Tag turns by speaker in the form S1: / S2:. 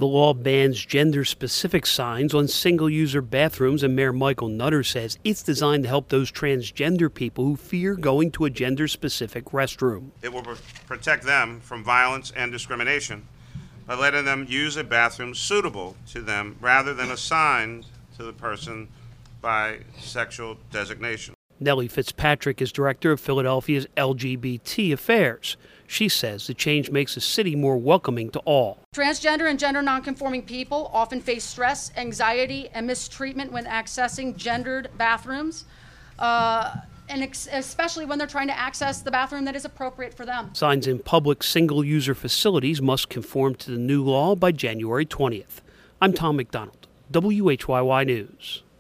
S1: The law bans gender-specific signs on single-user bathrooms, and Mayor Michael Nutter says it's designed to help those transgender people who fear going to a gender-specific restroom.
S2: It will protect them from violence and discrimination by letting them use a bathroom suitable to them rather than assigned to the person by sexual designation.
S1: Nellie Fitzpatrick is director of Philadelphia's LGBT Affairs. She says the change makes the city more welcoming to all.
S3: Transgender and gender nonconforming people often face stress, anxiety, and mistreatment when accessing gendered bathrooms, especially when they're trying to access the bathroom that is appropriate for them.
S1: Signs in public single-user facilities must conform to the new law by January 20th. I'm Tom McDonald, WHYY News.